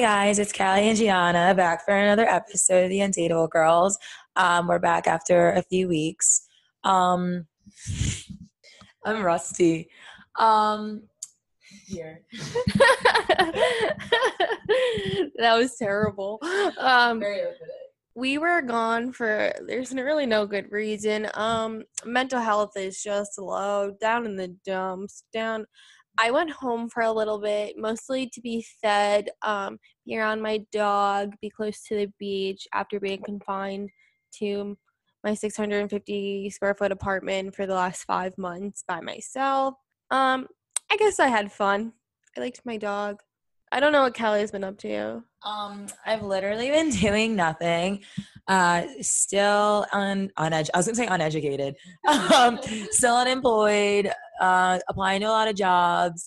guys, it's Callie and Gianna back for another episode of the Undateable Girls. We're back after a few weeks. I'm rusty. Here. That was terrible. Very open. We were gone for there's really no good reason. Mental health is just low, down in the dumps, down. I went home for a little bit, mostly to be fed, be around my dog, be close to the beach after being confined to my 650 square foot apartment for the last 5 months by myself. I guess I had fun. I liked my dog. I don't know what Callie's been up to. I've literally been doing nothing. Still I was gonna say uneducated. Still unemployed. Applying to a lot of jobs.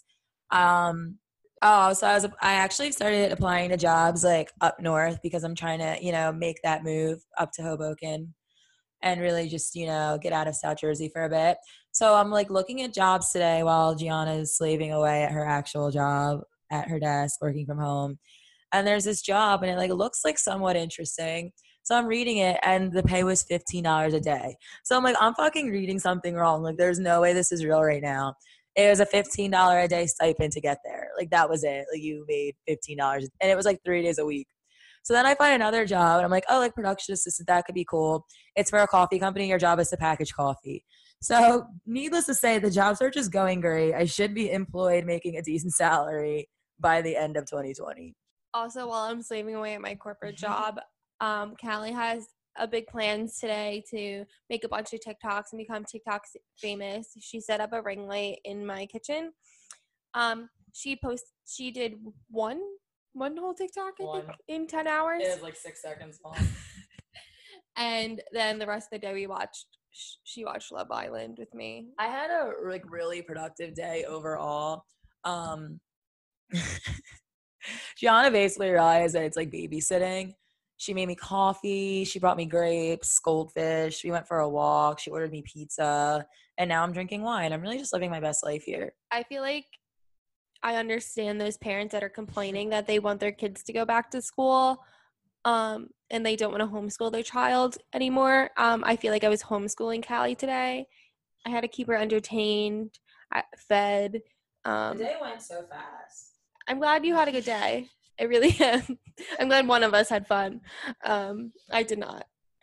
I actually started applying to jobs like up north because I'm trying to, make that move up to Hoboken and really just, get out of South Jersey for a bit. So I'm like looking at jobs today while Gianna is slaving away at her actual job at her desk, working from home. And there's this job and it looks like somewhat interesting. So I'm reading it and the pay was $15 a day. So I'm like, I'm fucking reading something wrong. Like there's no way this is real right now. It was a $15 a day stipend to get there. Like that was it. Like you made $15 and it was like 3 days a week. So then I find another job and I'm like, oh, like production assistant, that could be cool. It's for a coffee company. Your job is to package coffee. So needless to say, the job search is going great. I should be employed making a decent salary by the end of 2020. Also, while I'm slaving away at my corporate job, Callie has a big plans today to make a bunch of TikToks and become TikTok famous. She set up a ring light in my kitchen. She did one whole TikTok, I think, in 10 hours. It was like 6 seconds long. And then the rest of the day she watched Love Island with me. I had a really productive day overall. Gianna basically realized that it's like babysitting. She made me coffee. She brought me grapes, goldfish. We went for a walk. She ordered me pizza. And now I'm drinking wine. I'm really just living my best life here. I feel like I understand those parents that are complaining that they want their kids to go back to school and they don't want to homeschool their child anymore. I feel like I was homeschooling Callie today. I had to keep her entertained, fed. The day went so fast. I'm glad you had a good day. I really am. I'm glad one of us had fun. I did not.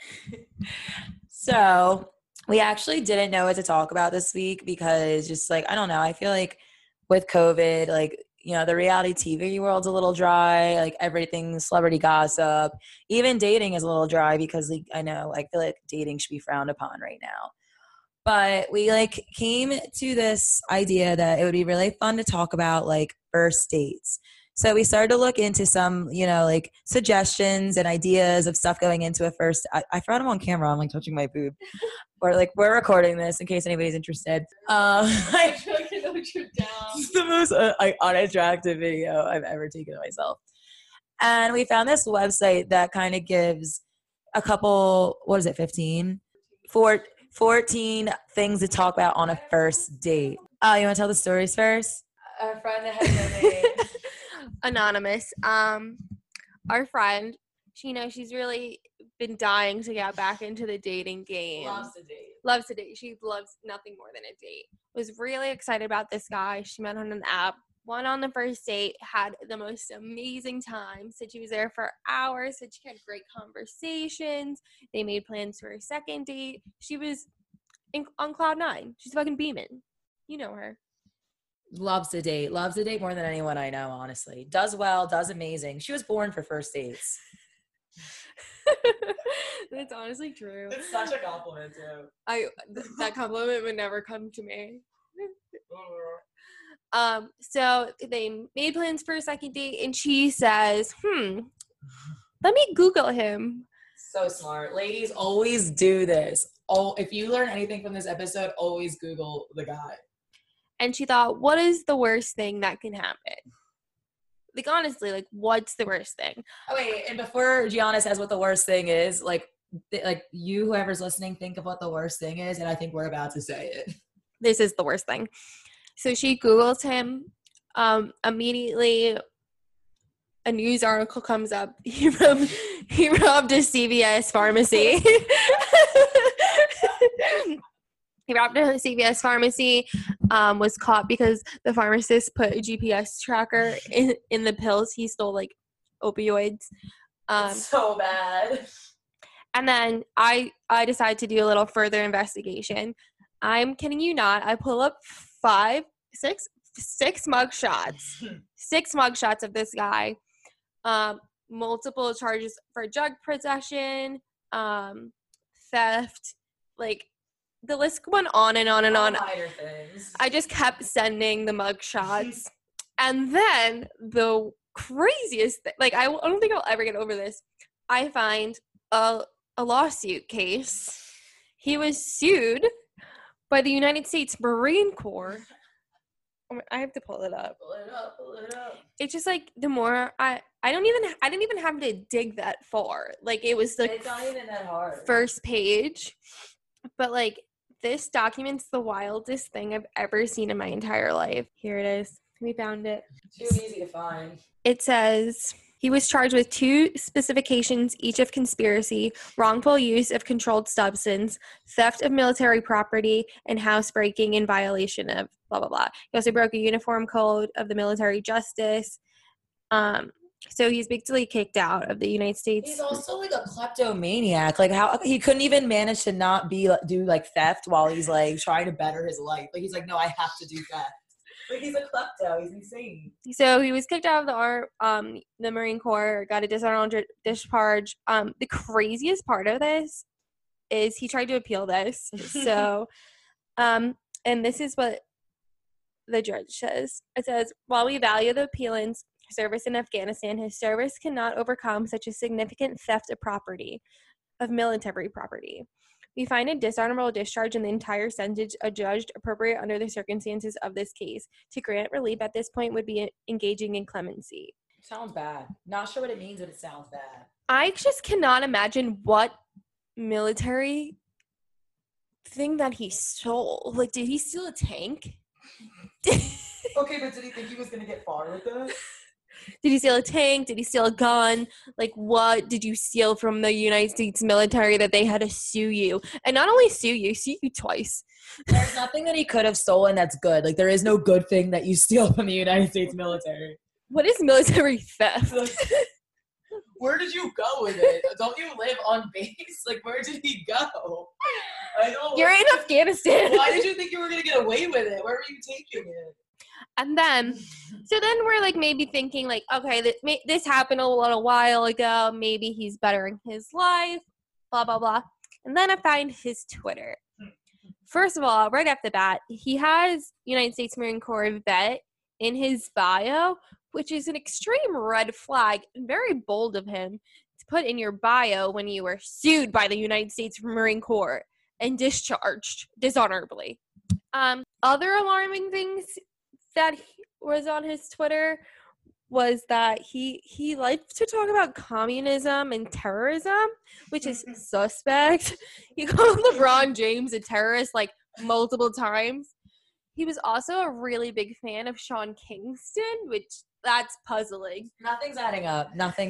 So we actually didn't know what to talk about this week because just I don't know. I feel like with COVID, the reality TV world's a little dry. Like everything's celebrity gossip. Even dating is a little dry because I feel like dating should be frowned upon right now. But we came to this idea that it would be really fun to talk about first dates. So we started to look into some, suggestions and ideas of stuff going into a first. I forgot I'm on camera. I'm touching my boob. Or we're recording this in case anybody's interested. I feel like I know what you're down. It's the most unattractive video I've ever taken of myself. And we found this website that kind of gives a couple, 15? 14 things to talk about on a first date. Oh, you want to tell the stories first? Our friend that has no name. Anonymous. Our friend, she's really been dying to get back into the dating game. Loves to date. She loves nothing more than a date. Was really excited about this guy. She met on an app. Went on the first date, had the most amazing time. Said she was there for hours. Said she had great conversations. They made plans for a second date. She was on cloud 9. She's fucking beaming. You know her. Loves to date more than anyone I know, honestly. Does well, does amazing. She was born for first dates. That's honestly true. It's such a compliment too. That compliment would never come to me. So they made plans for a second date and she says, let me Google him. So smart. Ladies always do this. Oh, if you learn anything from this episode, always Google the guy. And she thought, what is the worst thing that can happen? Honestly, what's the worst thing? Oh, wait, and before Gianna says what the worst thing is, you, whoever's listening, think of what the worst thing is, and I think we're about to say it. This is the worst thing. So she Googles him. Immediately a news article comes up. He robbed a CVS pharmacy. He robbed a CVS pharmacy, was caught because the pharmacist put a GPS tracker in the pills. He stole, like, opioids. It's so bad. And then I decided to do a little further investigation. I'm kidding you not. I pull up six mugshots. 6 mugshots of this guy. Multiple charges for drug possession, theft, like, the list went on and on and on. I just kept sending the mugshots. And then the craziest thing, like, I don't think I'll ever get over this. I find a lawsuit case. He was sued by the United States Marine Corps. I have to pull it up. Pull it up. It's just like the more I didn't even have to dig that far. Like, it was the it's not even that hard. First page. But, like, this document's the wildest thing I've ever seen in my entire life. Here it is. We found it. Too easy to find. It says he was charged with 2 specifications, each of conspiracy, wrongful use of controlled substance, theft of military property, and housebreaking in violation of blah, blah, blah. He also broke a uniform code of the military justice. So he's basically kicked out of the United States. He's also, like, a kleptomaniac. Like, how he couldn't even manage to not do like theft while he's, like, trying to better his life. Like, he's like, no, I have to do theft. Like, he's a klepto. He's insane. So he was kicked out of the Marine Corps, got a dishonorable discharge. The craziest part of this is he tried to appeal this. So, and this is what the judge says. It says, while we value the appellant's service in Afghanistan, his service cannot overcome such a significant theft of military property. We find a dishonorable discharge in the entire sentence adjudged appropriate under the circumstances of this case. To grant relief at this point would be engaging in clemency. Sounds bad. Not sure what it means, but it sounds bad. I just cannot imagine what military thing that he stole. Like, did he steal a tank? Okay, but did he think he was going to get far with this? Did he steal a tank? Did he steal a gun? Like, what did you steal from the United States military that they had to sue you? And not only sue you twice. There's nothing that he could have stolen that's good. Like, there is no good thing that you steal from the United States military. What is military theft? Where did you go with it? Don't you live on base? Like, where did he go? I don't. You're in Afghanistan. Why did you think you were going to get away with it? Where were you taking it? And then, so then we're, like, maybe thinking, like, okay, this happened a little while ago. Maybe he's bettering his life, blah, blah, blah. And then I find his Twitter. First of all, right off the bat, he has United States Marine Corps vet in his bio, which is an extreme red flag and very bold of him to put in your bio when you were sued by the United States Marine Corps and discharged dishonorably. Other alarming things that was on his Twitter was that he liked to talk about communism and terrorism, which is suspect. He called LeBron James a terrorist, like, multiple times. He was also a really big fan of Sean Kingston, which that's puzzling. Nothing's adding up.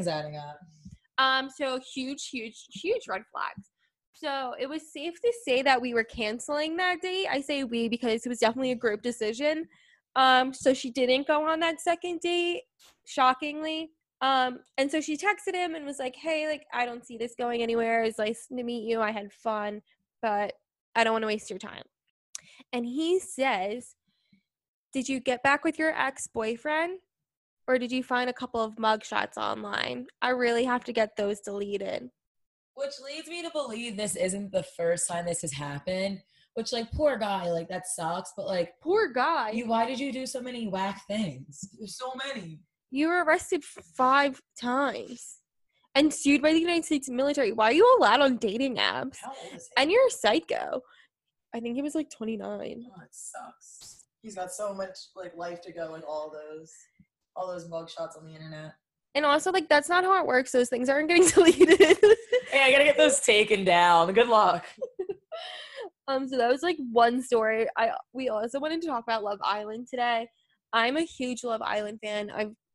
So huge red flags. So it was safe to say that we were canceling that date. I say we because it was definitely a group decision. So she didn't go on that second date, shockingly. And so she texted him and was like, hey, like, I don't see this going anywhere. It's nice to meet you. I had fun, but I don't want to waste your time. And he says, did you get back with your ex-boyfriend? Or did you find a couple of mugshots online? I really have to get those deleted. Which leads me to believe this isn't the first time this has happened. Which, like, poor guy, like, that sucks. But, like, poor guy. Why did you do so many whack things? There's so many. You were arrested 5 times and sued by the United States military. Why are you allowed on dating apps? How old is he? And you're a psycho. I think he was, like, 29. Oh, it sucks. He's got so much, like, life to go in all those mugshots on the internet. And also, like, that's not how it works. Those things aren't getting deleted. Hey, I gotta get those taken down. Good luck. So that was, like, one story. We also wanted to talk about Love Island today. I'm a huge Love Island fan. I've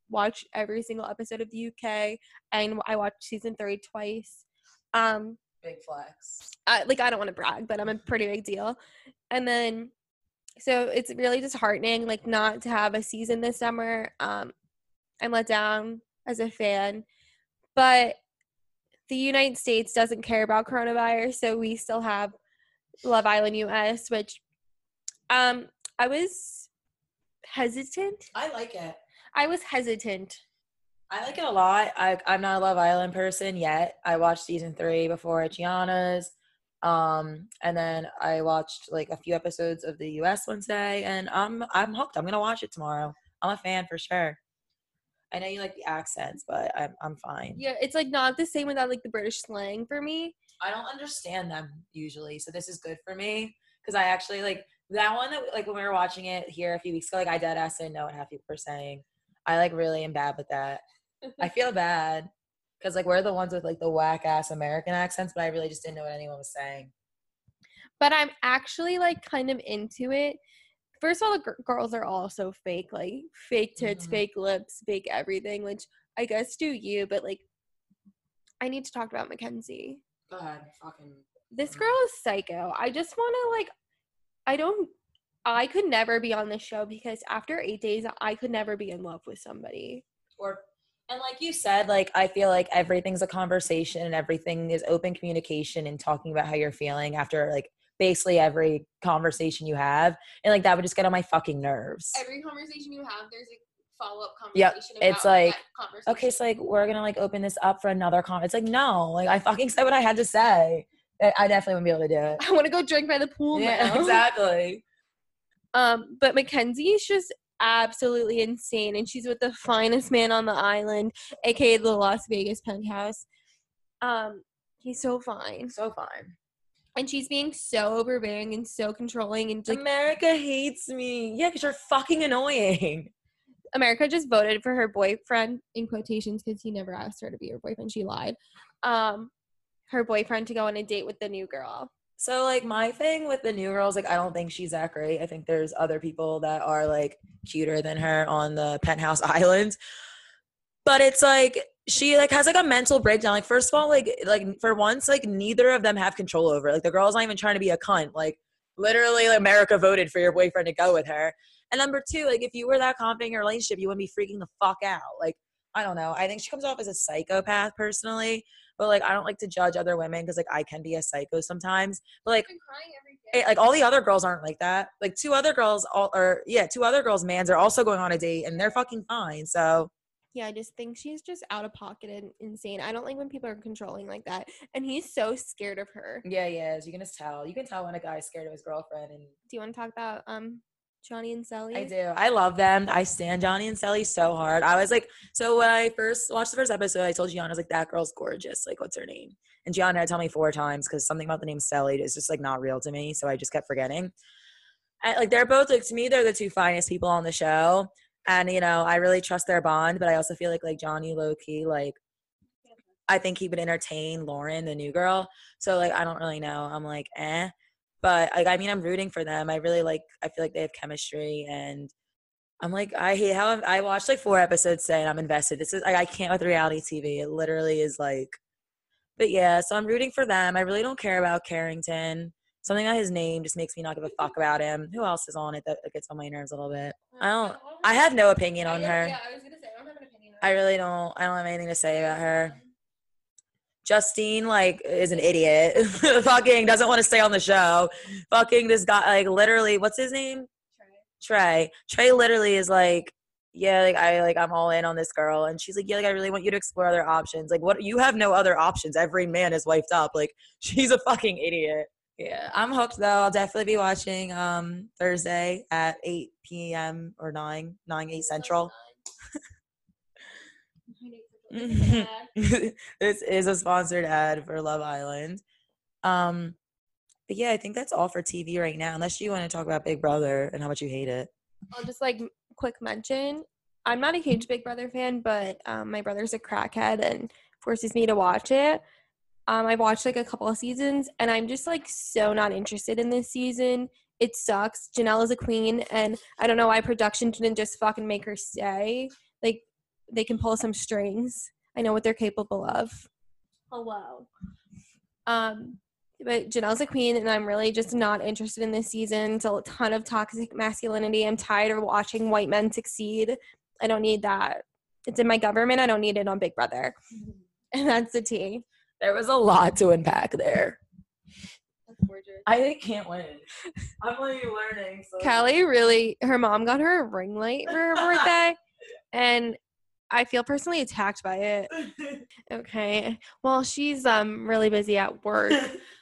watch every single episode of the UK, and I watched season 3 twice. Big flex. I don't want to brag, but I'm a pretty big deal. And then, so it's really disheartening, like, not to have a season this summer. I'm let down as a fan, but the United States doesn't care about coronavirus, so we still have Love Island US, which I was hesitant. I like it. I was hesitant. I like it a lot. I'm not a Love Island person yet. I watched season 3 before at Gianna's. And then I watched like a few episodes of the US one today, and I'm hooked. I'm gonna watch it tomorrow. I'm a fan for sure. I know you like the accents, but I'm fine. Yeah, it's like not the same without like the British slang for me. I don't understand them usually, so this is good for me because I actually like that one that like when we were watching it here a few weeks ago. Like I dead ass didn't know what half people were saying. I like really am bad with that. I feel bad because like we're the ones with like the whack ass American accents, but I really just didn't know what anyone was saying. But I'm actually like kind of into it. First of all, the girls are all so fake, like fake tits, fake lips, fake everything, which I guess do you, but like I need to talk about Mackenzie. Go ahead, fucking. This girl is psycho. I just want to like, I could never be on this show because after 8 days, I could never be in love with somebody. And like you said, like I feel like everything's a conversation and everything is open communication and talking about how you're feeling after like basically every conversation you have. And like that would just get on my fucking nerves. Every conversation you have, there's a follow-up Yep. conversation It's about like, that conversation. okay, so like we're gonna like open this up for another It's like, no, like I fucking said what I had to say. I definitely wouldn't be able to do it. I want to go drink by the pool now. Exactly. But Mackenzie is just absolutely insane, and she's with the finest man on the island, aka the Las Vegas penthouse. He's so fine. So fine. And she's being so overbearing and so controlling, and like, America hates me. Yeah, because you're fucking annoying. America just voted for her boyfriend, in quotations, because he never asked her to be her boyfriend. She lied. Her boyfriend to go on a date with the new girl. So, like, my thing with the new girls, like, I don't think she's that great. I think there's other people that are, like, cuter than her on the penthouse island. But it's, like, she, like, has, like, a mental breakdown. Like, first of all, like for once, like, neither of them have control over it. Like, the girl's not even trying to be a cunt. Like, literally, like, America voted for your boyfriend to go with her. And number two, like, if you were that confident in your relationship, you wouldn't be freaking the fuck out. Like, I don't know. I think she comes off as a psychopath, personally. But, like, I don't like to judge other women because, like, I can be a psycho sometimes. But, like, like all the other girls aren't like that. Like, two other girls mans are also going on a date, and they're fucking fine. So, yeah, I just think she's just out of pocket and insane. I don't like when people are controlling like that. And he's so scared of her. yeah, he is. You can just tell. You can tell when a guy's scared of his girlfriend. And do you want to talk about Johnny and Sally? I do. I love them. I stand Johnny and Sally so hard. I was like, so when I first watched the first episode, I told Gianna, I was like, that girl's gorgeous. Like, what's her name? And Gianna had to tell me 4 times because something about the name Sally is just like not real to me. So I just kept forgetting. And like, they're both, like, to me, they're the 2 finest people on the show. And, you know, I really trust their bond, but I also feel like Johnny low-key, like, I think he would entertain Lauren, the new girl. So, like, I don't really know. I'm like, eh. But, like, I mean, I'm rooting for them. I feel like they have chemistry. And I'm like, I hate how I watched, like, 4 episodes today, and I'm invested. This is, like, I can't with reality TV. It literally is, like, but, yeah. So I'm rooting for them. I really don't care about Carrington. Something about his name just makes me not give a fuck about him. Who else is on it that gets on my nerves a little bit? I have no opinion on her. Yeah, I was going to say, I don't have an opinion on her. I really don't. I don't have anything to say about her. Justine, like, is an idiot. Fucking doesn't want to stay on the show. Fucking this guy, like, literally, what's his name? Trey. Trey literally is like, yeah, like, I'm all in on this girl. And she's like, yeah, like, I really want you to explore other options. Like, what? You have no other options. Every man is wiped up. Like, she's a fucking idiot. Yeah, I'm hooked, though. I'll definitely be watching Thursday at 8 p.m. or 8 Central. This is a sponsored ad for Love Island. But yeah, I think that's all for TV right now, unless you want to talk about Big Brother and how much you hate it. I'll just, like, quick mention. I'm not a huge Big Brother fan, but my brother's a crackhead and forces me to watch it. I've watched, like, a couple of seasons, and I'm just, like, so not interested in this season. It sucks. Janelle is a queen, and I don't know why production didn't just fucking make her stay. Like, they can pull some strings. I know what they're capable of. Hello. But Janelle's a queen, and I'm really just not interested in this season. It's a ton of toxic masculinity. I'm tired of watching white men succeed. I don't need that. It's in my government. I don't need it on Big Brother. And that's the tea. There was a lot to unpack there. That's gorgeous. I can't win. I'm like learning. So. Callie really, her mom got her a ring light for her birthday, and I feel personally attacked by it. Okay. Well, she's really busy at work.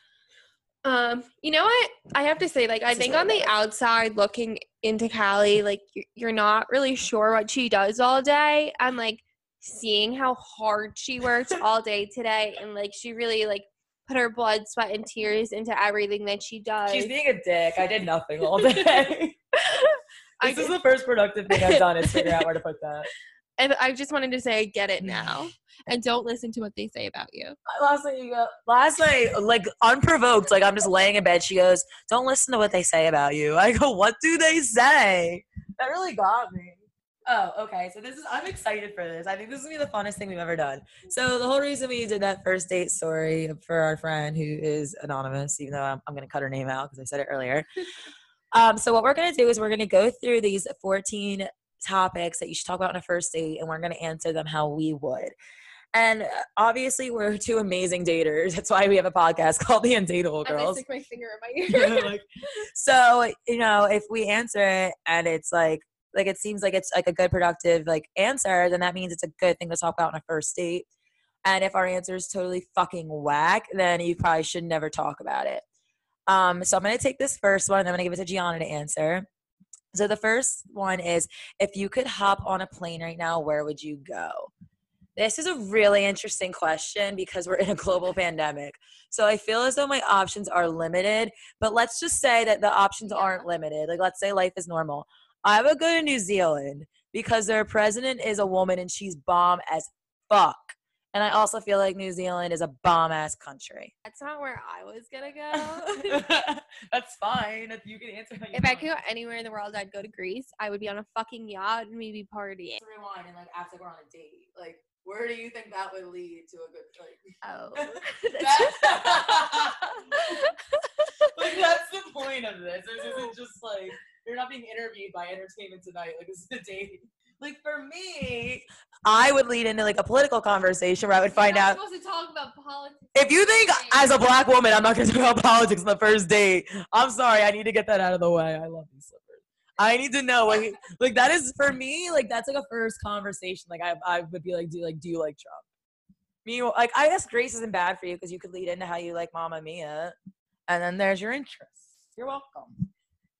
You know what? I have to say, like, I think on the outside looking into Callie, like, you're not really sure what she does all day. I'm, like, seeing how hard she worked all day today, and, like, she really, like, put her blood, sweat, and tears into everything that she does. She's being a dick. I did nothing all day. This is the first productive thing I've done is figure out where to put that. And I just wanted to say I get it now. And don't listen to what they say about you. Last night, like, unprovoked, like, I'm just laying in bed. She goes, don't listen to what they say about you. I go, what do they say? That really got me. Oh, okay. So I'm excited for this. I think this is going to be the funnest thing we've ever done. So the whole reason we did that first date story for our friend who is anonymous, even though I'm going to cut her name out because I said it earlier. So what we're going to do is we're going to go through these 14 topics that you should talk about on a first date, and we're going to answer them how we would. And obviously, we're two amazing daters. That's why we have a podcast called The Undateable Girls. I stick my finger in my ear. So, you know, if we answer it and it's like it seems like it's like a good, productive like answer, then that means it's a good thing to talk about on a first date. And if our answer is totally fucking whack, then you probably should never talk about it. So I'm going to take this first one and I'm going to give it to Gianna to answer. So the first one is, if you could hop on a plane right now, where would you go? This is a really interesting question because we're in a global pandemic. So I feel as though my options are limited, but let's just say that the options aren't limited. Like, let's say life is normal. I would go to New Zealand because their president is a woman and she's bomb as fuck. And I also feel like New Zealand is a bomb-ass country. That's not where I was going to go. That's fine. If you can answer how you If I could go anywhere in the world, I'd go to Greece. I would be on a fucking yacht and we'd be partying. Rewind and like act like we're on a date. Like, where do you think that would lead to a good Oh. Like, that's the point of this. This isn't just like, you're not being interviewed by Entertainment Tonight. Like, this is a date. Like, for me, I would lead into like a political conversation where I would find out. Supposed to talk about politics. If you think as a black woman I'm not going to talk about politics on the first date, I'm sorry. I need to get that out of the way. I love these slippers. I need to know, like that is for me. Like, that's like a first conversation. Like, I would be like, do you like Trump? Me, like, I guess Grace isn't bad for you because you could lead into how you like Mamma Mia, and then there's your interests. You're welcome.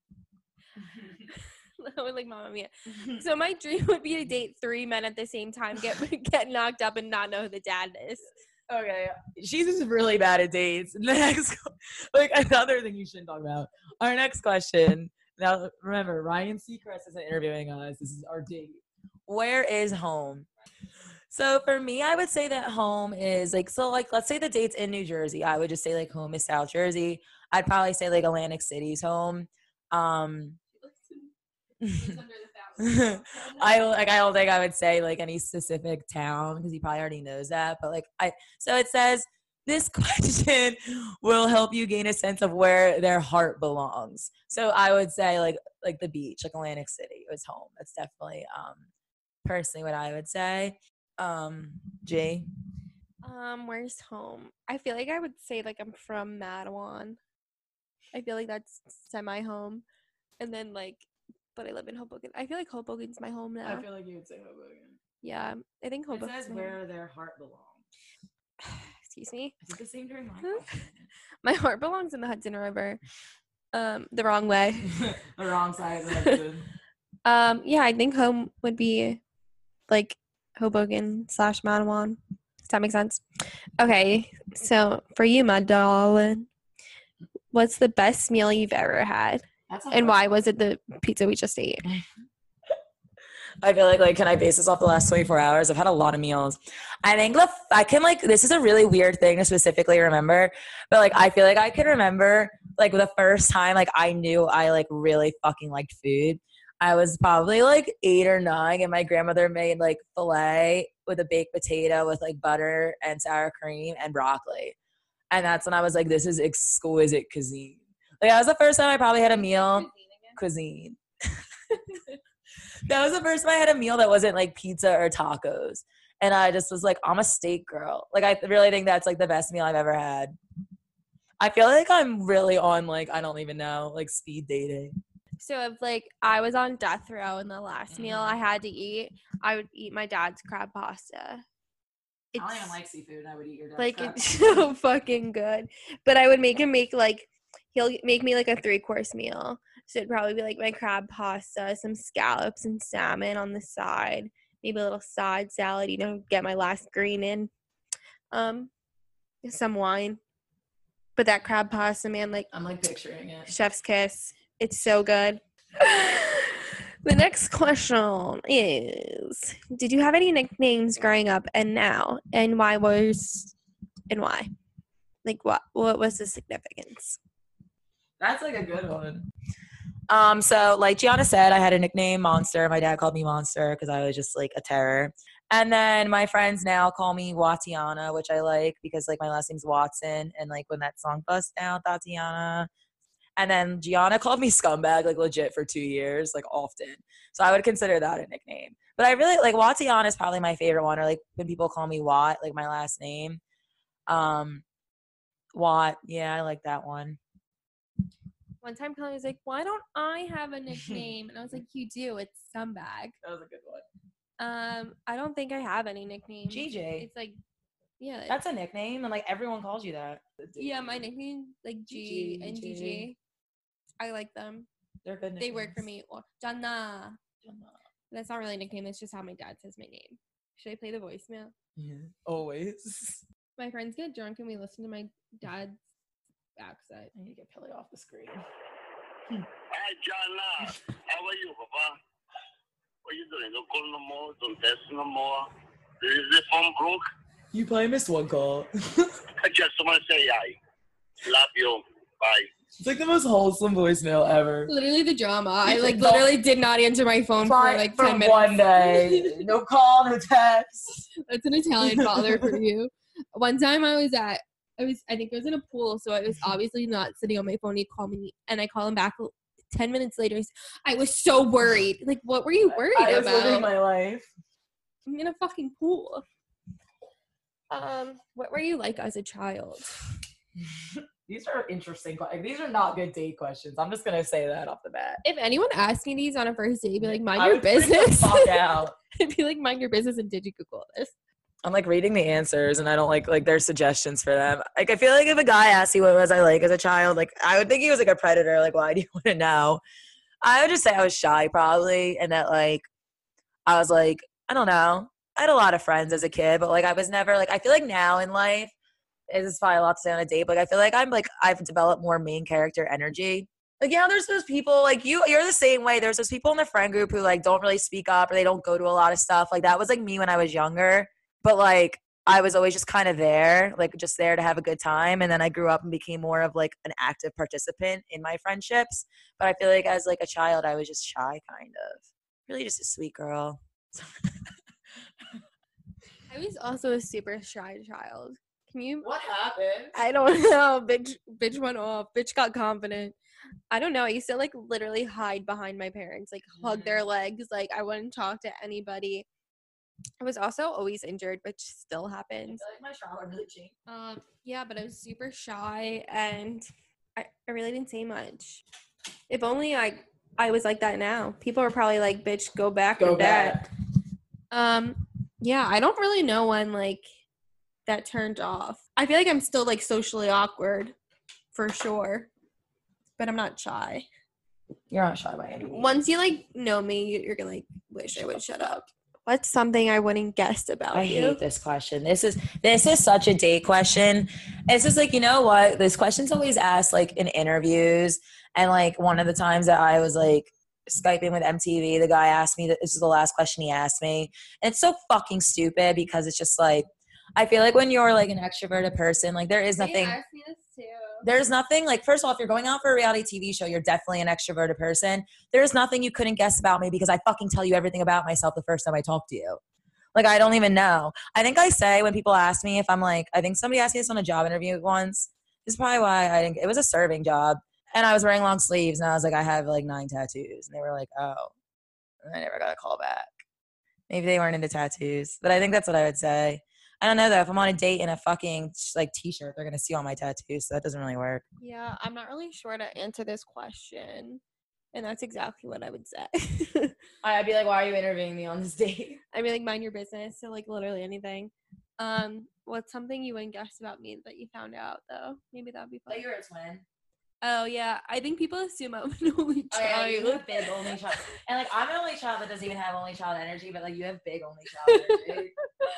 I would like Mamma Mia. So my dream would be to date 3 men at the same time, get knocked up, and not know who the dad is. Okay, she's just really bad at dates. Next, like, another thing you shouldn't talk about. Our next question. Now, remember, Ryan Seacrest isn't interviewing us. This is our date. Where is home? So for me, I would say that home is like, so like, let's say the date's in New Jersey. I would just say like home is South Jersey. I'd probably say like Atlantic City's home. I don't think I would say like any specific town because he probably already knows that. But like so it says this question will help you gain a sense of where their heart belongs. So I would say like the beach, like Atlantic City was home. That's definitely personally what I would say. Jay. Where's home? I feel like I would say like I'm from Mattawan. I feel like that's semi-home, and then like. But I live in Hoboken. I feel like Hoboken's my home now. I feel like you would say Hoboken. Yeah, I think Hoboken. It says where their heart belongs. Excuse me. Is it the same during my heart belongs in the Hudson River. The wrong way. The wrong side of the Hudson. Yeah, I think home would be like Hoboken/Mattawan. Does that make sense? Okay, so for you, my darling, what's the best meal you've ever had? And why was it the pizza we just ate? I feel like can I base this off the last 24 hours? I've had a lot of meals. I think I can this is a really weird thing to specifically remember, but like I feel like I can remember like the first time like I knew I like really fucking liked food. I was probably like 8 or 9, and my grandmother made like filet with a baked potato with like butter and sour cream and broccoli. And that's when I was like, this is exquisite cuisine. Like, that was the first time I probably had a meal. Cuisine. That was the first time I had a meal that wasn't like pizza or tacos. And I just was like, I'm a steak girl. Like, I really think that's like the best meal I've ever had. I feel like I'm really on like, I don't even know, like speed dating. So if like I was on death row and the last meal I had to eat, I would eat my dad's crab pasta. I don't even like seafood, and I would eat your dad's like crab it's pasta. so fucking good. But I would make him he'll make me like a 3-course meal. So it'd probably be like my crab pasta, some scallops and salmon on the side, maybe a little side salad, get my last green in. Some wine. But that crab pasta, man, like I'm like picturing it. chef's kiss. It's so good. The next question is, did you have any nicknames growing up and now? And why? Like what was the significance? That's like a good one. So like Gianna said, I had a nickname, Monster. My dad called me Monster because I was just like a terror. And then my friends now call me Watiana, which I like because like my last name's Watson. And like when that song busts down, Tatiana. And then Gianna called me Scumbag, like legit for 2 years, like often. So I would consider that a nickname. But I really like Watiana is probably my favorite one, or like when people call me Watt, like my last name. Watt, yeah, I like that one. One time Kelly was like, why don't I have a nickname? And I was like, you do. It's Scumbag. That was a good one. I don't think I have any nicknames. GJ. It's like, yeah. That's a nickname, and like everyone calls you that. Yeah, my nickname like G and DJ. I like them. They're good nicknames. They work for me. Or Jana. That's not really a nickname. It's just how my dad says my name. Should I play the voicemail? Yeah, always. My friends get drunk and we listen to my dad's accent. I need to get Pilly off the screen. Hi, Jana. How are you, Papa? What are you doing? Don't call no more. Don't text no more. Is the phone broke? You probably missed one call. I just want to say hi. Love you. Bye. It's like the most wholesome voicemail ever. Literally the drama. I like literally did not answer my phone for like 10 minutes. One day. No call, no text. That's an Italian father for you. One time I think I was in a pool, so I was obviously not sitting on my phone. He called me and I call him back 10 minutes later. I was so worried. Like, what were you worried about? I was living my life. I'm in a fucking pool. What were you like as a child? These are interesting. These are not good date questions. I'm just gonna say that off the bat. If anyone asked me these on a first date, I'd be like, mind your business. Fuck out. I'd be like, mind your business, and did you Google this? I'm like reading the answers, and I don't like their suggestions for them. Like, I feel like if a guy asked me what was I like as a child, like I would think he was like a predator. Like, why do you want to know? I would just say I was shy probably, and that like I was like, I don't know. I had a lot of friends as a kid, but like I was never like, I feel like now in life, this is probably a lot to say on a date, but like, I feel like I've developed more main character energy. Like, yeah, there's those people like you're the same way. There's those people in the friend group who like don't really speak up or they don't go to a lot of stuff. Like that was like me when I was younger, but like I was always just kind of there, like just there to have a good time. And then I grew up and became more of like an active participant in my friendships. But I feel like as like a child, I was just shy, kind of. Really just a sweet girl. I was also a super shy child. What happened? I don't know. Bitch went off. Bitch got confident. I don't know. I used to like literally hide behind my parents, like hug their legs. Like I wouldn't talk to anybody. I was also always injured, which still happens. I feel like my shower really changed. Yeah, but I was super shy and I really didn't say much. If only I was like that now. People are probably like, bitch, go back to that. Yeah, I don't really know when like that turned off. I feel like I'm still like socially awkward for sure, but I'm not shy. You're not shy by any means. Once you like know me, you're gonna like wish I would shut up. What's something I wouldn't guess about you? I hate this question. This is such a date question. It's just like, you know what? This question's always asked like in interviews, and like one of the times that I was like Skyping with MTV, the guy asked me that this is the last question he asked me. And it's so fucking stupid because it's just like I feel like when you're like an extroverted person, like there is nothing. They asked me this too. there's nothing like, first of all, if you're going out for a reality TV show, you're definitely an extroverted person. There's nothing you couldn't guess about me because I fucking tell you everything about myself the first time I talk to you. Like, I don't even know. I think I say when people ask me if I'm like, I think somebody asked me this on a job interview once. This is probably why I didn't, it was a serving job. And I was wearing long sleeves and I was like, I have like 9 tattoos. And they were like, oh, and I never got a call back. Maybe they weren't into tattoos, but I think that's what I would say. I don't know though. If I'm on a date in a fucking like t-shirt, they're gonna see all my tattoos, so that doesn't really work. Yeah, I'm not really sure to answer this question, and that's exactly what I would say. I'd be like, why are you interviewing me on this date? I'd be like, mind your business. So like literally anything. What's something you wouldn't guess about me that you found out though? Maybe that'd be fun. That you're a twin. Oh yeah, I think people assume I'm an only child. Oh, yeah, you have big only child, and like I'm an only child that doesn't even have only child energy, but like you have big only child energy.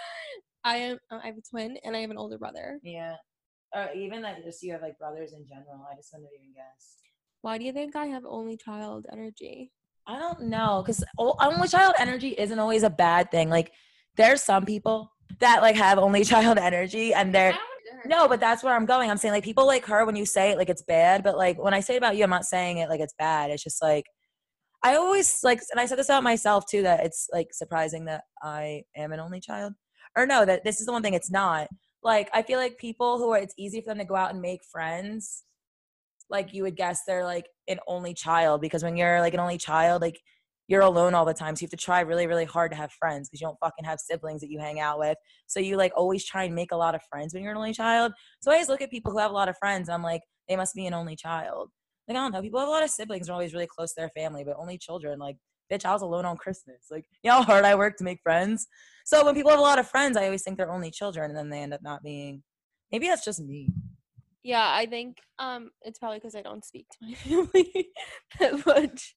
I have a twin and I have an older brother. Yeah, or even that just you have like brothers in general. I just wouldn't have even guessed. Why do you think I have only child energy? I don't know, because only child energy isn't always a bad thing. Like there's some people that like have only child energy and they're no, but that's where I'm going. I'm saying like people like her, when you say it like it's bad, but like when I say it about you, I'm not saying it like it's bad. It's just like I always like, and I said this about myself too, that it's like surprising that I am an only child. Or no, that this is the one thing it's not. Like I feel like people who are, it's easy for them to go out and make friends. Like you would guess they're like an only child, because when you're like an only child, like you're alone all the time. So you have to try really, really hard to have friends because you don't fucking have siblings that you hang out with. So you like always try and make a lot of friends when you're an only child. So I always look at people who have a lot of friends and I'm like, they must be an only child. Like, I don't know. People have a lot of siblings are always really close to their family, but only children, like, bitch, I was alone on Christmas. Like, you know how hard I work to make friends? So when people have a lot of friends, I always think they're only children and then they end up not being. Maybe that's just me. Yeah, I think it's probably because I don't speak to my family that much.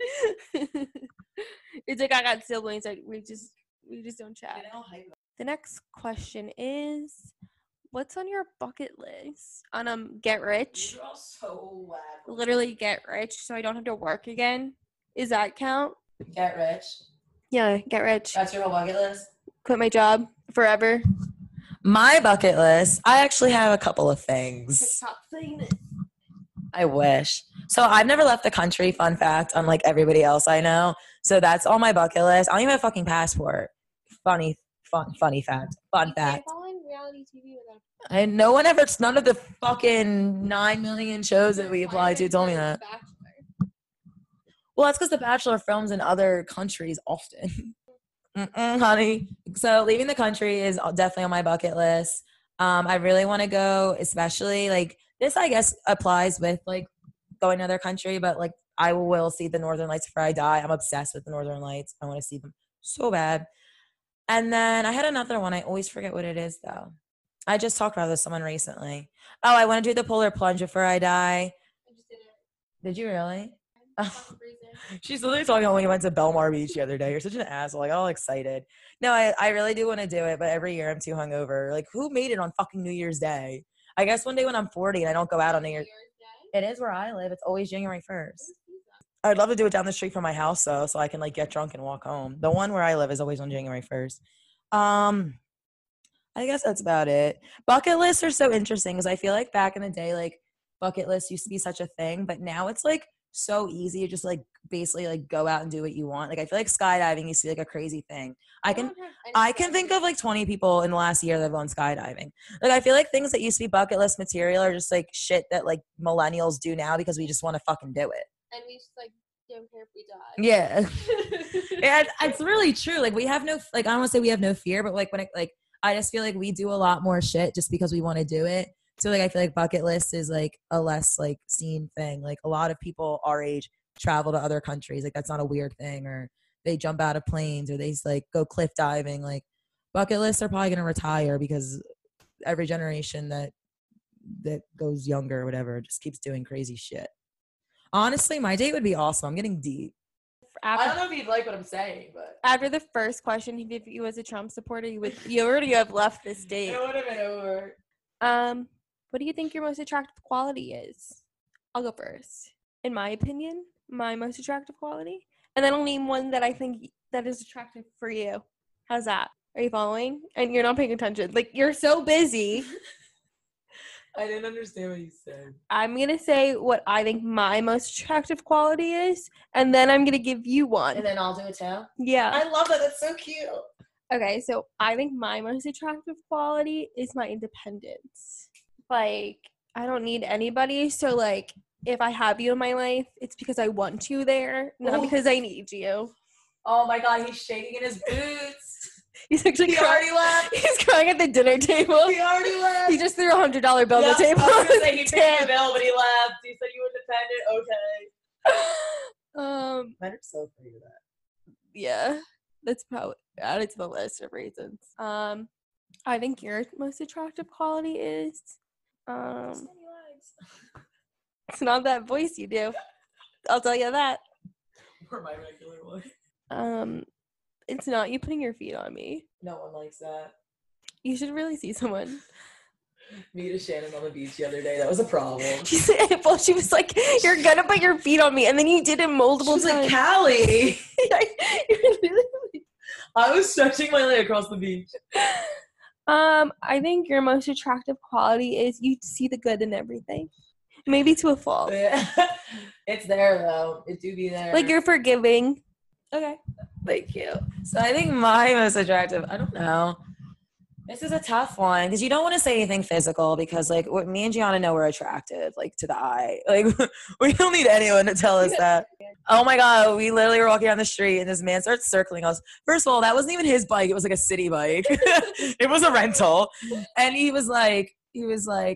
It's like I got siblings, like we just don't chat. The next question is, what's on your bucket list? On get rich. These are all so whack. Literally get rich, so I don't have to work again. Is that count? Get rich. Yeah, get rich. That's your whole bucket list? Quit my job forever. My bucket list, I actually have a couple of things. Stop saying it. I wish. So I've never left the country, fun fact, unlike everybody else I know. So that's on my bucket list. I don't even have a fucking passport. Funny fact. Fun fact. Reality TV without. And no one ever, none of the fucking 9 million shows that we apply to told me that. Well, that's because The Bachelor films in other countries often. Honey. So leaving the country is definitely on my bucket list. I really want to go, especially like this, I guess, applies with like going to another country, but like I will see the Northern Lights before I die. I'm obsessed with the Northern Lights. I want to see them so bad. And then I had another one. I always forget what it is though. I just talked about this with someone recently. Oh, I want to do the polar plunge before I die. I just did it. Did you really? Oh. Freezing. She's literally talking about when we went to Belmar Beach the other day. You're such an asshole. Like, all excited. No, I really do want to do it, but every year I'm too hungover. Like, who made it on fucking New Year's Day? I guess one day when I'm 40 and I don't go out on New Year's Day. It is where I live. It's always January 1st. I'd love to do it down the street from my house, though, so I can, like, get drunk and walk home. The one where I live is always on January 1st. I guess that's about it. Bucket lists are so interesting because I feel like back in the day, like, bucket lists used to be such a thing, but now it's, like, so easy to just like basically like go out and do what you want. Like I feel like skydiving used to be like a crazy thing. I can think of like 20 people in the last year that have gone skydiving. Like I feel like things that used to be bucket list material are just like shit that like millennials do now because we just want to fucking do it. And we just like don't care if we die. Yeah. Yeah, it's really true. Like we have no, like I don't want to say we have no fear, but like when it like I just feel like we do a lot more shit just because we want to do it. So like I feel like bucket list is like a less like seen thing. Like a lot of people our age travel to other countries. Like that's not a weird thing. Or they jump out of planes or they like go cliff diving. Like bucket lists are probably gonna retire because every generation that goes younger or whatever just keeps doing crazy shit. Honestly, my date would be awesome. I'm getting deep. I don't know if you'd like what I'm saying, but after the first question, if you was a Trump supporter, you already have left this date. It would have been over. What do you think your most attractive quality is? I'll go first. In my opinion, my most attractive quality. And then I'll name one that I think that is attractive for you. How's that? Are you following? And you're not paying attention. Like, you're so busy. I didn't understand what you said. I'm going to say what I think my most attractive quality is, and then I'm going to give you one. And then I'll do it too? Yeah. I love that. That's so cute. Okay, so I think my most attractive quality is my independence. Like, I don't need anybody. So, like, if I have you in my life, it's because I want you there, not because I need you. Oh my God, he's shaking in his boots. He's actually He crying. already left. He's crying at the dinner table. He already left. He just threw a $100 bill on the table. I was gonna say he paid the bill, but he left. He said you were independent. Okay. Men are so afraid of that. Yeah, that's probably added to the list of reasons. I think your most attractive quality is it's not that voice you do. I'll tell you that. Or my regular one. It's not you putting your feet on me. No one likes that. You should really see someone. Me to Shannon on the beach the other day. That was a problem. She was like, "You're gonna put your feet on me," and then you did it multiple times. She was like, "Callie." You're really. I was stretching my leg across the beach. I think your most attractive quality is you see the good in everything. Maybe to a fault. It's there though. It do be there. Like you're forgiving. Okay. Thank you. So I think my most attractive, I don't know. This is a tough one because you don't want to say anything physical because like what me and Gianna know we're attractive, like to the eye. Like we don't need anyone to tell us that. Oh my God, we literally were walking down the street and this man starts circling us. First of all, that wasn't even his bike. It was like a city bike. It was a rental. And he was like, he was like,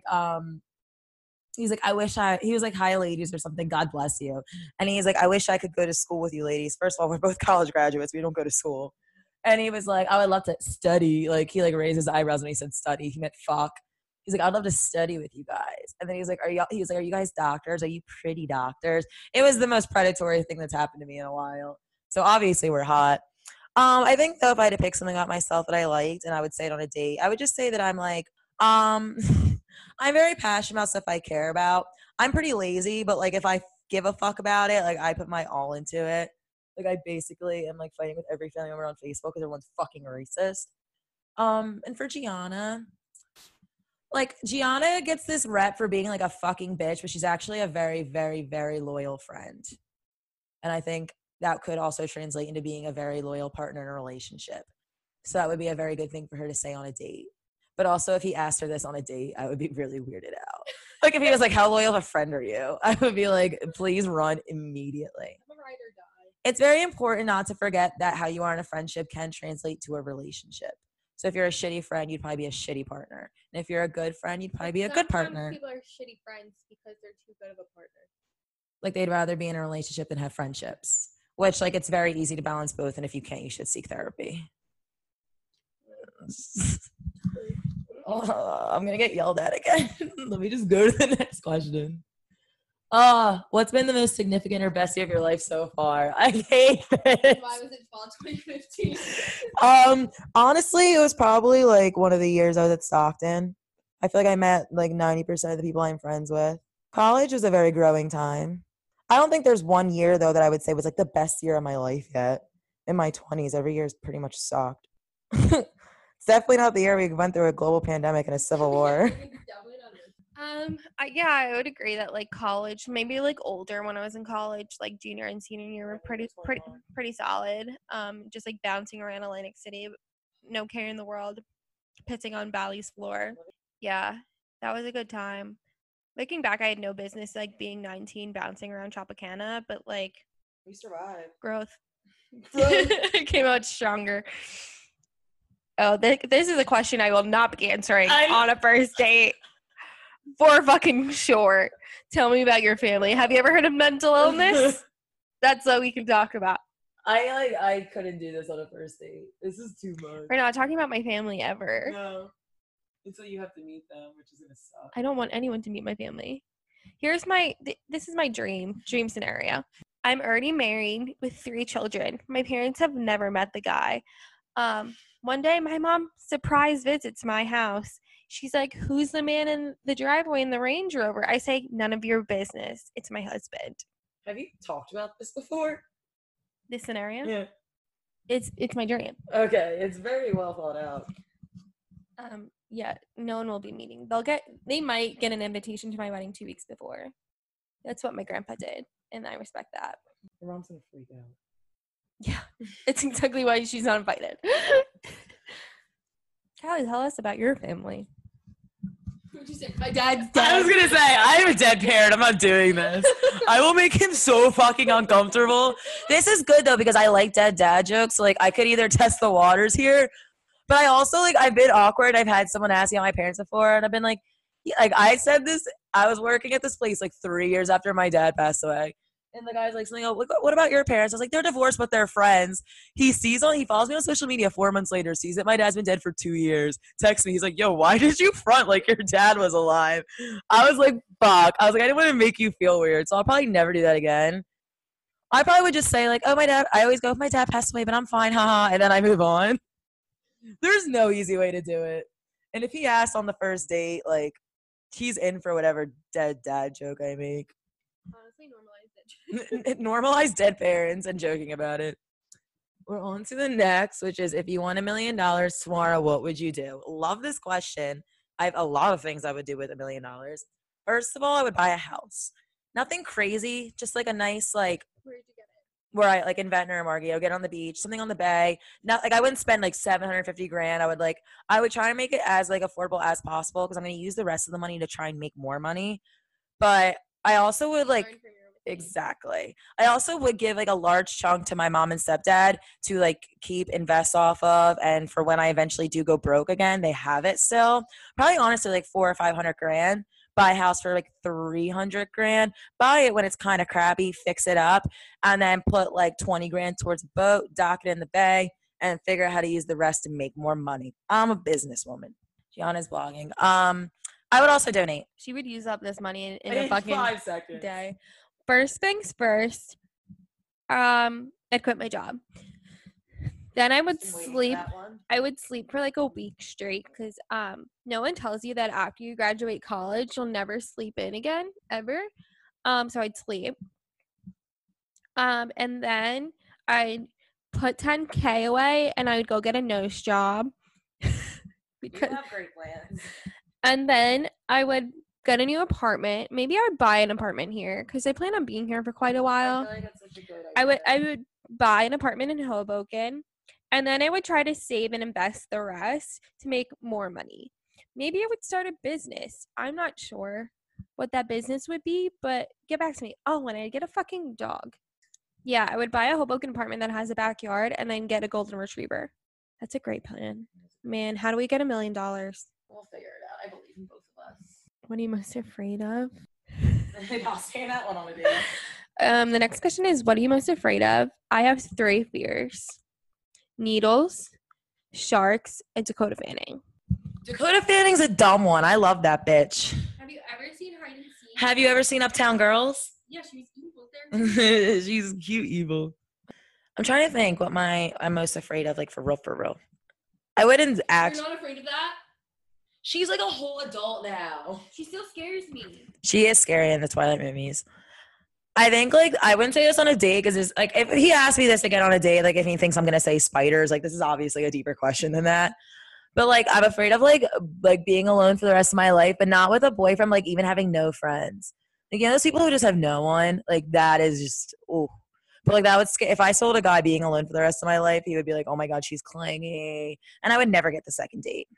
hi ladies or something. God bless you. And he's like, I wish I could go to school with you ladies. First of all, we're both college graduates. We don't go to school. And he was like, I would love to study. Like he like raised his eyebrows when he said study. He meant fuck. He's like, I'd love to study with you guys. And then he was like, are you guys doctors? Are you pretty doctors? It was the most predatory thing that's happened to me in a while. So obviously we're hot. I think though if I had to pick something about myself that I liked and I would say it on a date, I would just say that I'm like, I'm very passionate about stuff I care about. I'm pretty lazy, but like if I give a fuck about it, like I put my all into it. Like I basically am like fighting with every family member on Facebook because everyone's fucking racist. And for Gianna, like Gianna gets this rep for being like a fucking bitch, but she's actually a very, very, very loyal friend. And I think that could also translate into being a very loyal partner in a relationship. So that would be a very good thing for her to say on a date. But also if he asked her this on a date, I would be really weirded out. Like if he was like, how loyal of a friend are you? I would be like, please run immediately. I'm a ride or die. It's very important not to forget that how you are in a friendship can translate to a relationship. So if you're a shitty friend, you'd probably be a shitty partner. And if you're a good friend, you'd probably be a good partner. People are shitty friends because they're too good of a partner. Like they'd rather be in a relationship than have friendships, which like it's very easy to balance both. And if you can't, you should seek therapy. I'm going to get yelled at again. Let me just go to the next question. What's been the most significant or best year of your life so far? I hate this. Why was it fall 2015? Honestly, it was probably like one of the years I was at Stockton. I feel like I met like 90% of the people I'm friends with. College was a very growing time. I don't think there's one year though that I would say was like the best year of my life yet. In my 20s, every year's pretty much sucked. It's definitely not the year we went through a global pandemic and a civil war. I would agree that like college, maybe like older when I was in college, like junior and senior year were pretty solid. Just like bouncing around Atlantic City, no care in the world, pissing on Bally's floor. Yeah, that was a good time. Looking back, I had no business like being 19 bouncing around Tropicana, but like We survived. growth. Came out stronger. Oh, this is a question I will not be answering on a first date. For fucking sure. Tell me about your family. Have you ever heard of mental illness? That's what we can talk about. I couldn't do this on a first date. This is too much. We're not talking about my family ever. No. Until you have to meet them, which is gonna suck. I don't want anyone to meet my family. This is my dream scenario. I'm already married with 3 children. My parents have never met the guy. One day my mom surprise visits my house. She's like, who's the man in the driveway in the Range Rover? I say, none of your business. It's my husband. Have you talked about this before? This scenario? Yeah. It's my dream. Okay, it's very well thought out. Yeah, no one will be meeting. They might get an invitation to my wedding 2 weeks before. That's what my grandpa did, and I respect that. Your mom's gonna freak out. Yeah, it's exactly why she's not invited. Callie, tell us about your family. What'd you say? My dad's dead. I was gonna say, I have a dead parent. I'm not doing this. I will make him so fucking uncomfortable. This is good though because I like dead dad jokes. So, like I could either test the waters here, but I also like I've been awkward. I've had someone ask me how my parents before, and I've been like, yeah, like I said this. I was working at this place like 3 years after my dad passed away. And the guy's like, something, oh, what about your parents? I was like, they're divorced, but they're friends. He follows me on social media 4 months later, sees that my dad's been dead for 2 years, texts me. He's like, yo, why did you front like your dad was alive? I was like, fuck. I was like, I didn't want to make you feel weird. So I'll probably never do that again. I probably would just say like, oh, my dad, I always go if my dad passed away, but I'm fine, haha. And then I move on. There's no easy way to do it. And if he asks on the first date, like, he's in for whatever dead dad joke I make. Honestly, normalize it. Normalize dead parents and joking about it. We're on to the next, which is if you won $1 million tomorrow, what would you do? Love this question. I have a lot of things I would do with $1 million. First of all, I would buy a house. Nothing crazy, just like a nice like Where'd you get it? where I like in Ventnor or Margate, get on the beach, something on the bay. Not like I wouldn't spend like 750 grand. I would try to make it as like affordable as possible because I'm going to use the rest of the money to try and make more money. But I also would like Learn from your mistakes. exactly. I also would give like a large chunk to my mom and stepdad to like invest off of, and for when I eventually do go broke again, they have it still. Probably honestly like 400 or 500 grand. Buy a house for like 300 grand. Buy it when it's kind of crappy, fix it up, and then put like 20 grand towards a boat, dock it in the bay, and figure out how to use the rest to make more money. I'm a businesswoman. Gianna's blogging. I would also donate. She would use up this money in a fucking 5 seconds. day. First things first, I'd quit my job. Then I would sleep. I would sleep for like a week straight because no one tells you that after you graduate college, you'll never sleep in again, ever. So I'd sleep. And then I'd put 10K away and I would go get a nose job. Because you have great plans. And then I would get a new apartment. Maybe I'd buy an apartment here because I plan on being here for quite a while. I feel like that's such a good idea. I would buy an apartment in Hoboken, and then I would try to save and invest the rest to make more money. Maybe I would start a business. I'm not sure what that business would be, but get back to me. Oh, and I'd get a fucking dog. Yeah, I would buy a Hoboken apartment that has a backyard and then get a golden retriever. That's a great plan. Man, how do we get $1 million? We'll figure it out. I believe in both of us. What are you most afraid of? I'll say that one on a day. The next question is, what are you most afraid of? I have 3 fears. Needles, sharks, and Dakota Fanning. Dakota Fanning's a dumb one. I love that bitch. Have you ever seen hide and seek? Have you ever seen Uptown Girls? Yeah, she was evil there. She's cute evil. I'm trying to think what I'm most afraid of, like for real. I wouldn't act. You're not afraid of that? She's like a whole adult now. She still scares me. She is scary in the Twilight movies. I think like I wouldn't say this on a date because it's like if he asked me this again on a date, like if he thinks I'm gonna say spiders, like this is obviously a deeper question than that. But like I'm afraid of like being alone for the rest of my life, but not with a boyfriend, like even having no friends. Like you know those people who just have no one, like that is just oh. But like that would scare if I told a guy being alone for the rest of my life, he would be like, oh my god, she's clingy, and I would never get the second date.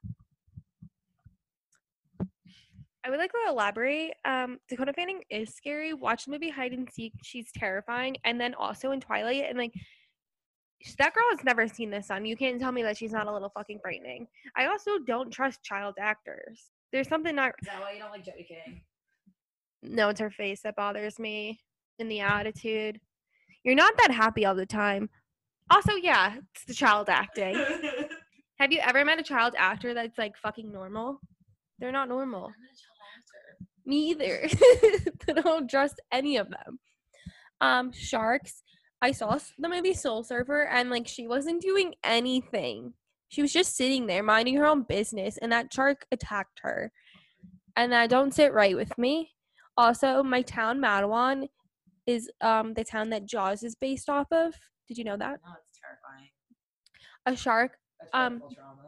I would like to elaborate. Dakota Fanning is scary. Watch the movie Hide and Seek. She's terrifying. And then also in Twilight, and like that girl has never seen the sun. You can't tell me that she's not a little fucking frightening. I also don't trust child actors. There's something not. Is that why you don't like Jodie King? No, it's her face that bothers me, and the attitude. You're not that happy all the time. Also, yeah, it's the child acting. Have you ever met a child actor that's like fucking normal? They're not normal. Me either. I don't trust any of them. Sharks. I saw the movie Soul Surfer and like she wasn't doing anything. She was just sitting there minding her own business and that shark attacked her. And that don't sit right with me. Also, my town, Matawan, is the town that Jaws is based off of. Did you know that? No, it's terrifying. A shark. That's trauma.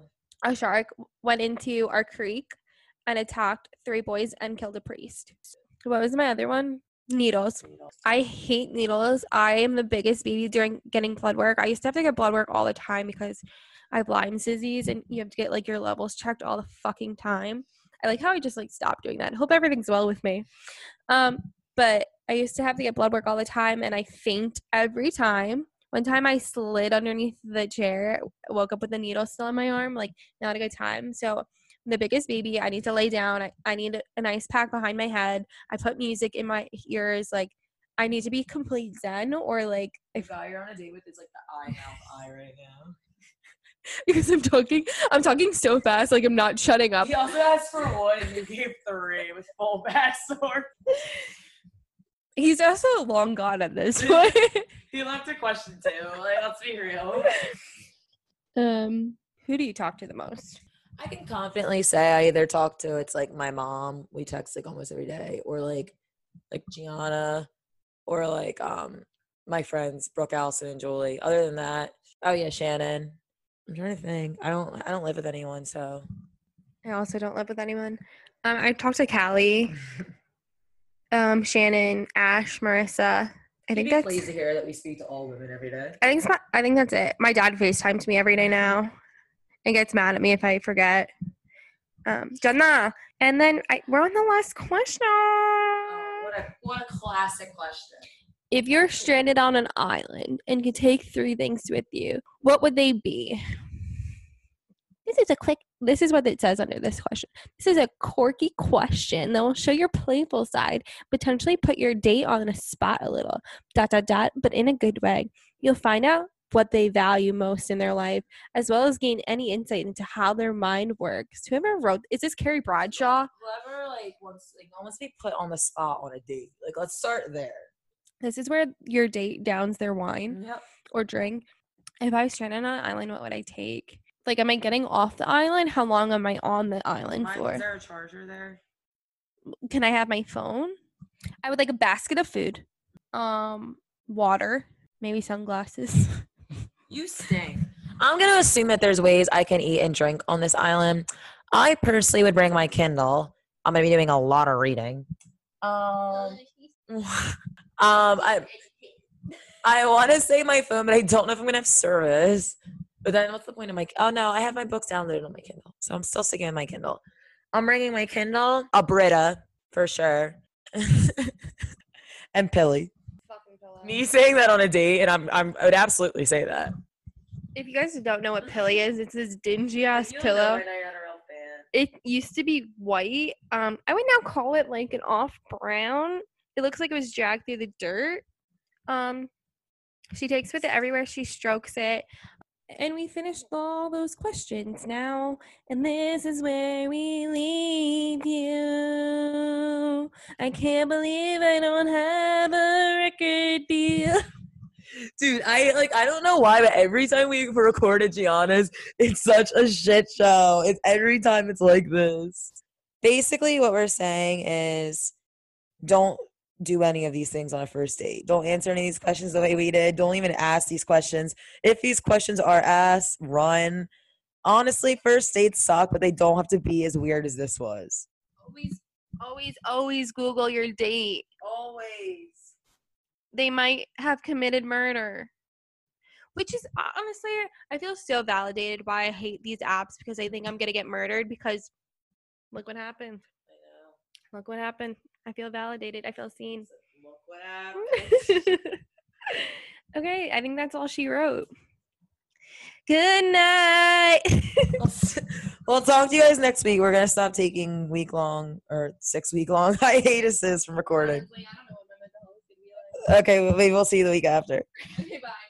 a shark went into our creek and attacked 3 boys and killed a priest. What was my other one? Needles. I hate needles. I am the biggest baby during getting blood work. I used to have to get blood work all the time because I have Lyme's disease and you have to get like your levels checked all the fucking time. I like how I just like stopped doing that. Hope everything's well with me. But I used to have to get blood work all the time and I faint every time. One time I slid underneath the chair, woke up with a needle still in my arm, like not a good time. So I'm the biggest baby. I need to lay down. I need an ice pack behind my head. I put music in my ears. Like I need to be complete zen or like if the guy you're on a date with is like the eye right now. Because I'm talking so fast, like I'm not shutting up. He also asked for 1 and you gave 3 with full backstory. He's also long gone at this point. He left a question too. Like, let's be real. Who do you talk to the most? I can confidently say I either talk to it's like my mom, we text like almost every day, or like Gianna, or like my friends Brooke, Allison, and Julie. Other than that, oh yeah, Shannon. I'm trying to think. I don't live with anyone, so I also don't live with anyone. I talked to Callie, Shannon, Ash, Marissa. I think that's pleased to hear that we speak to all women every day. I think that's it. My dad FaceTimes me every day now and gets mad at me if I forget. Jannah. And then we're on the last question. Oh, what a classic question. If you're stranded on an island and could take 3 things with you, what would they be? This is what it says under this question. This is a quirky question that will show your playful side, potentially put your date on a spot a little, ... but in a good way. You'll find out what they value most in their life, as well as gain any insight into how their mind works. Whoever wrote, is this Carrie Bradshaw? Whoever wants to be put on the spot on a date. Like, let's start there. This is where your date downs their wine or drink. If I was stranded on an island, what would I take? Like, am I getting off the island? How long am I on the island for? Is there a charger there? Can I have my phone? I would like a basket of food, water, maybe sunglasses. You stink. I'm going to assume that there's ways I can eat and drink on this island. I personally would bring my Kindle. I'm going to be doing a lot of reading. I want to say my phone, but I don't know if I'm going to have service. But then what's the point of oh no, I have my books downloaded on my Kindle. So I'm still sticking with my Kindle. I'm bringing my Kindle, a Brita, for sure. And Pilly. Fucking pillow. Me saying that on a date, and I would absolutely say that. If you guys don't know what Pilly is, it's this dingy ass pillow. It used to be white. I would now call it like an off brown. It looks like it was dragged through the dirt. She takes with it everywhere she strokes it. And we finished all those questions now. And this is where we leave you. I can't believe I don't have a record deal. Dude, I don't know why, but every time we recorded Gianna's, it's such a shit show. It's every time it's like this. Basically, what we're saying is don't do any of these things on a first date. Don't answer any of these questions the way we did. Don't even ask these questions. If these questions are asked, run. Honestly, first dates suck, but they don't have to be as weird as this was. Always Google your date. Always. They might have committed murder. Which is, honestly, I feel so validated why I hate these apps, because I think I'm going to get murdered, because look what happened. I know. Look what happened. I feel validated. I feel seen. Look what happened. Okay, I think that's all she wrote. Good night. We'll talk to you guys next week. We're going to stop taking week-long or 6-week-long hiatuses from recording. Honestly, I don't know what my mental health is going to be like. Okay, maybe we'll see you the week after. Okay, bye.